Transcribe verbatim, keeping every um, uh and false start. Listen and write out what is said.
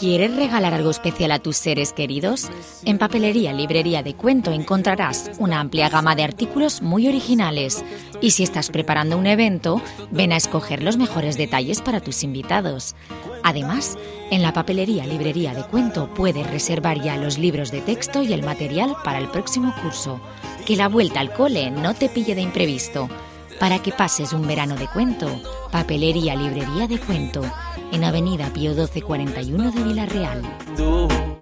¿Quieres regalar algo especial a tus seres queridos? En Papelería Librería de Cuento encontrarás una amplia gama de artículos muy originales. Y si estás preparando un evento, ven a escoger los mejores detalles para tus invitados. Además, en la Papelería Librería de Cuento puedes reservar ya los libros de texto y el material para el próximo curso. Que la vuelta al cole no te pille de imprevisto. Para que pases un verano de cuento, Papelería Librería de Cuento, en Avenida Pío doce cuarenta y uno de Vila Real.